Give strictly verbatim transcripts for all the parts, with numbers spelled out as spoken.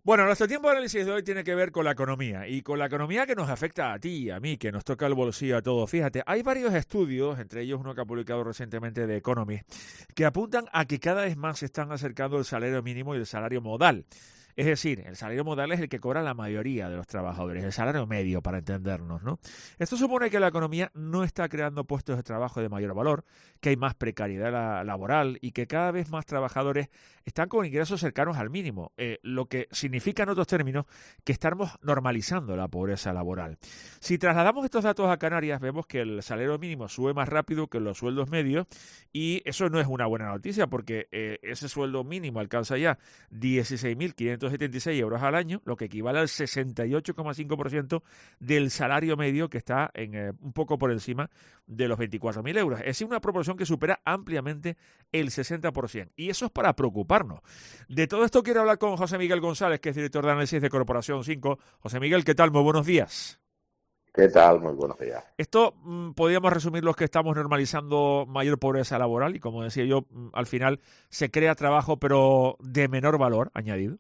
Bueno, nuestro tiempo de análisis de hoy tiene que ver con la economía y con la economía que nos afecta a ti y a mí, que nos toca el bolsillo a todos. Fíjate, hay varios estudios, entre ellos uno que ha publicado recientemente de Economist, que apuntan a que cada vez más se están acercando el salario mínimo y el salario modal. Es decir, el salario modal es el que cobra la mayoría de los trabajadores, el salario medio, para entendernos, ¿no? Esto supone que la economía no está creando puestos de trabajo de mayor valor, que hay más precariedad la- laboral y que cada vez más trabajadores están con ingresos cercanos al mínimo, eh, lo que significa en otros términos que estamos normalizando la pobreza laboral. Si trasladamos estos datos a Canarias, vemos que el salario mínimo sube más rápido que los sueldos medios y eso no es una buena noticia porque eh, ese sueldo mínimo alcanza ya dieciséis mil quinientos setenta y seis euros al año, lo que equivale al sesenta y ocho coma cinco por ciento del salario medio que está en, eh, un poco por encima de los veinticuatro mil euros. Es decir, una proporción que supera ampliamente el sesenta por ciento. Y eso es para preocuparnos. De todo esto quiero hablar con José Miguel González, que es director de análisis de Corporación cinco. José Miguel, ¿qué tal? Muy buenos días. ¿Qué tal? Muy buenos días. Esto mmm, podríamos resumir los que estamos normalizando mayor pobreza laboral y, como decía yo, mmm, al final se crea trabajo pero de menor valor añadido.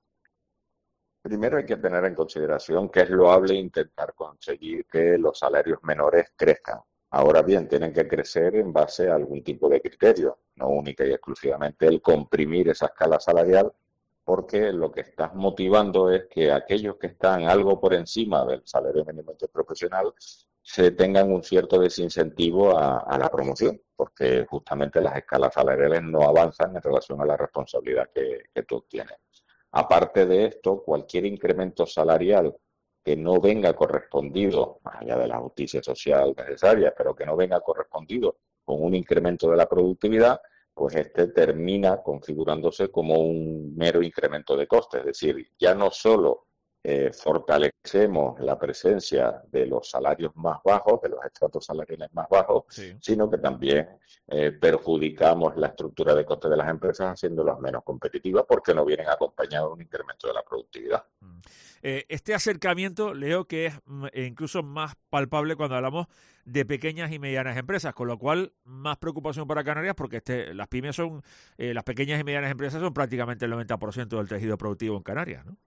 Primero hay que tener en consideración que es loable intentar conseguir que los salarios menores crezcan. Ahora bien, tienen que crecer en base a algún tipo de criterio, no única y exclusivamente el comprimir esa escala salarial, porque lo que estás motivando es que aquellos que están algo por encima del salario mínimo interprofesional se tengan un cierto desincentivo a, a la promoción, porque justamente las escalas salariales no avanzan en relación a la responsabilidad que, que tú obtienes. Aparte de esto, cualquier incremento salarial que no venga correspondido, más allá de la justicia social necesaria, pero que no venga correspondido con un incremento de la productividad, pues este termina configurándose como un mero incremento de costes. Es decir, ya no solo eh, fortalecemos la presencia de los salarios más bajos, de los estratos salariales más bajos, Sí. sino que también eh, perjudicamos la estructura de costes de las empresas haciéndolas menos competitivas porque no vienen acompañados de un incremento de la productividad. Eh, este acercamiento leo que es mm, e incluso más palpable cuando hablamos de pequeñas y medianas empresas, con lo cual más preocupación para Canarias porque este, las pymes son, eh, las pequeñas y medianas empresas son prácticamente el noventa por ciento del tejido productivo en Canarias, ¿no?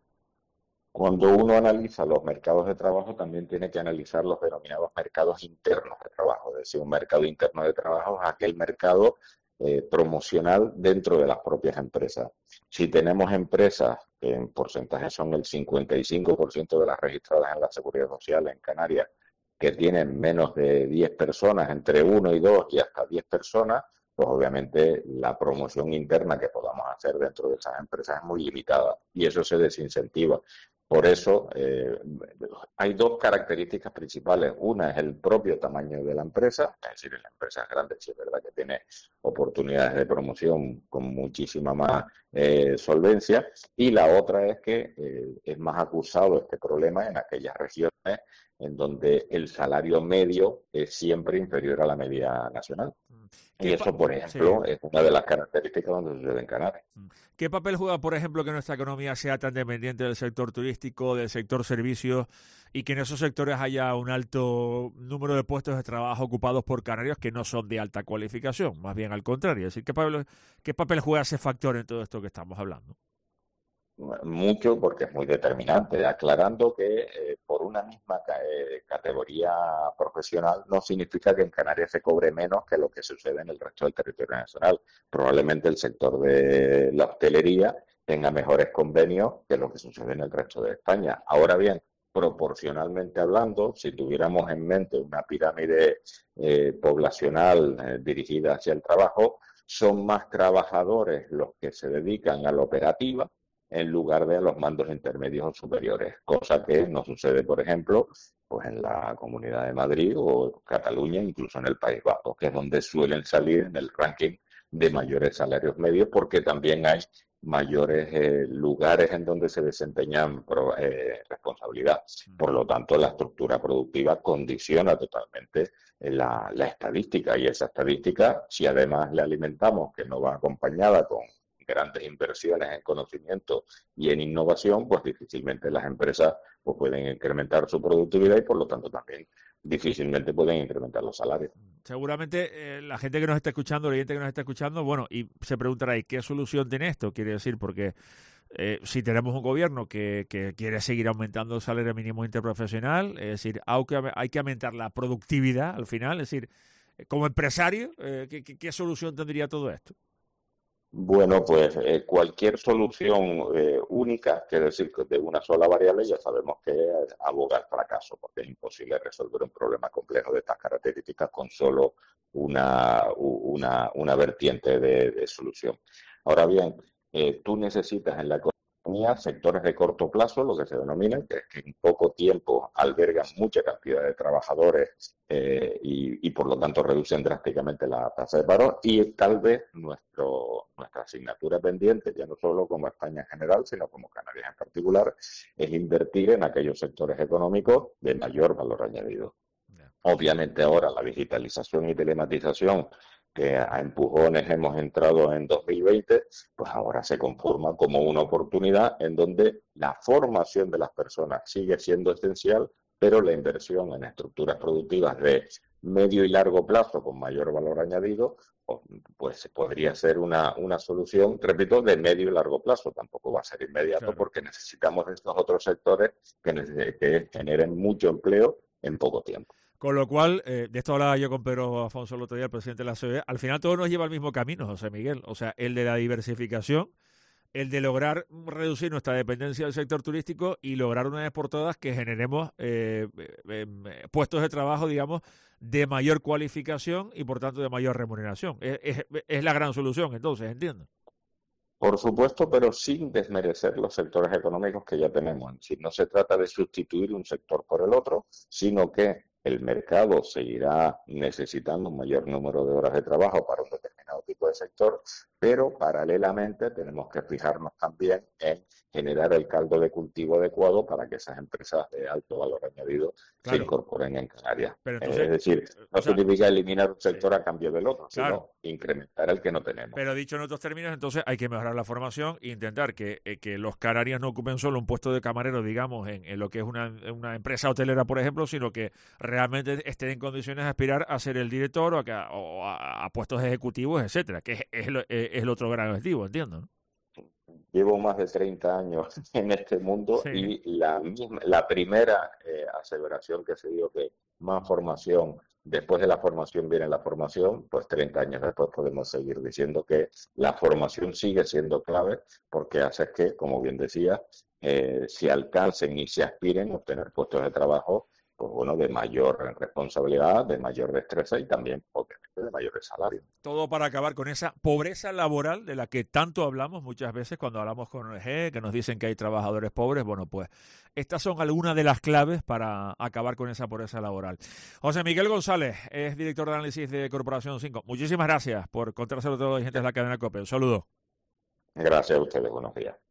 Cuando uno analiza los mercados de trabajo, también tiene que analizar los denominados mercados internos de trabajo. Es decir, un mercado interno de trabajo es aquel mercado eh, promocional dentro de las propias empresas. Si tenemos empresas que en porcentaje son el cincuenta y cinco por ciento de las registradas en la Seguridad Social en Canarias, que tienen menos de diez personas, entre uno y dos y hasta diez personas, pues obviamente la promoción interna que podamos hacer dentro de esas empresas es muy limitada y eso se desincentiva. Por eso eh, hay dos características principales. Una es el propio tamaño de la empresa, es decir, en las empresas grandes sí es verdad que tiene oportunidades de promoción con muchísima más eh, solvencia, y la otra es que eh, es más acusado este problema en aquellas regiones en donde el salario medio es siempre inferior a la media nacional. ¿Qué Y pa- eso, por sí. ejemplo, es una de las características donde sucede en Canarias. ¿Qué papel juega, por ejemplo, que nuestra economía sea tan dependiente del sector turístico, del sector servicios y que en esos sectores haya un alto número de puestos de trabajo ocupados por canarios que no son de alta cualificación? Más bien al contrario. Es decir, ¿qué papel, qué papel juega ese factor en todo esto que estamos hablando? Mucho porque es muy determinante, aclarando que eh, por una misma ca eh, categoría profesional no significa que en Canarias se cobre menos que lo que sucede en el resto del territorio nacional. Probablemente el sector de la hostelería tenga mejores convenios que lo que sucede en el resto de España. Ahora bien, proporcionalmente hablando, si tuviéramos en mente una pirámide eh, poblacional eh, dirigida hacia el trabajo, son más trabajadores los que se dedican a la operativa en lugar de a los mandos intermedios o superiores, cosa que no sucede, por ejemplo, pues en la Comunidad de Madrid o Cataluña, incluso en el País Vasco, que es donde suelen salir en el ranking de mayores salarios medios, porque también hay mayores eh, lugares en donde se desempeñan pro, eh, responsabilidad. Por lo tanto, la estructura productiva condiciona totalmente la, la estadística, y esa estadística, si además le alimentamos que no va acompañada con grandes inversiones en conocimiento y en innovación, pues difícilmente las empresas pues, pueden incrementar su productividad y por lo tanto también difícilmente pueden incrementar los salarios. Seguramente eh, la gente que nos está escuchando, el oyente que nos está escuchando, bueno, y se preguntará, ¿y qué solución tiene esto? Quiere decir, porque eh, si tenemos un gobierno que, que quiere seguir aumentando el salario mínimo interprofesional, es decir, aunque hay que aumentar la productividad al final, es decir, como empresario, eh, ¿qué, qué, ¿qué solución tendría todo esto? Bueno, pues eh, cualquier solución eh, única, que decir que de una sola variable, ya sabemos que es abogar fracaso, porque es imposible resolver un problema complejo de estas características con solo una, una, una vertiente de, de solución. Ahora bien, eh, tú necesitas en la economía sectores de corto plazo, lo que se denominan, que es que en poco tiempo albergan mucha cantidad de trabajadores eh, y, y por lo tanto reducen drásticamente la tasa de paro, y tal vez nuestro, nuestra asignatura pendiente, ya no solo como España en general, sino como Canarias en particular, es invertir en aquellos sectores económicos de mayor valor añadido. Obviamente ahora la digitalización y telematización, que a empujones hemos entrado en dos mil veinte, pues ahora se conforma como una oportunidad en donde la formación de las personas sigue siendo esencial, pero la inversión en estructuras productivas de medio y largo plazo con mayor valor añadido, pues podría ser una, una solución, repito, de medio y largo plazo. Tampoco va a ser inmediato, claro, porque necesitamos estos otros sectores que, que generen mucho empleo en poco tiempo. Con lo cual, eh, de esto hablaba yo con Pedro Afonso el otro día, el presidente de la C O E, al final todo nos lleva al mismo camino, José Miguel. O sea, el de la diversificación, el de lograr reducir nuestra dependencia del sector turístico y lograr una vez por todas que generemos eh, eh, puestos de trabajo, digamos, de mayor cualificación y por tanto de mayor remuneración. Es, es, es la gran solución, entonces, entiendo. Por supuesto, pero sin desmerecer los sectores económicos que ya tenemos. Es decir, no se trata de sustituir un sector por el otro, sino que el mercado seguirá necesitando un mayor número de horas de trabajo para un determinado tipo de sector, pero paralelamente tenemos que fijarnos también en generar el caldo de cultivo adecuado para que esas empresas de alto valor añadido claro. se incorporen en Canarias. Pero entonces, es decir, no o sea, significa eliminar un sector sí. a cambio del otro, claro. sino incrementar el que no tenemos. Pero dicho en otros términos, entonces hay que mejorar la formación e intentar que, eh, que los canarios no ocupen solo un puesto de camarero, digamos, en, en lo que es una, una empresa hotelera, por ejemplo, sino que realmente estén en condiciones de aspirar a ser el director o a, que, o a, a puestos ejecutivos, etcétera, que es, es, el, es el otro gran objetivo, entiendo, ¿no? Llevo más de treinta años en este mundo sí. y la misma, la primera eh, aseveración que se dio que más formación, después de la formación viene la formación, pues treinta años después podemos seguir diciendo que la formación sigue siendo clave porque hace que, como bien decía, eh, se alcancen y se aspiren a obtener puestos de trabajo pues bueno, de mayor responsabilidad, de mayor destreza y también, obviamente, de mayores salarios. Todo para acabar con esa pobreza laboral de la que tanto hablamos muchas veces cuando hablamos con O N G, que nos dicen que hay trabajadores pobres. Bueno, pues estas son algunas de las claves para acabar con esa pobreza laboral. José Miguel González es director de análisis de Corporación cinco. Muchísimas gracias por contárselo a todos los oyentes de la cadena COPE. Un saludo. Gracias a ustedes. Buenos días.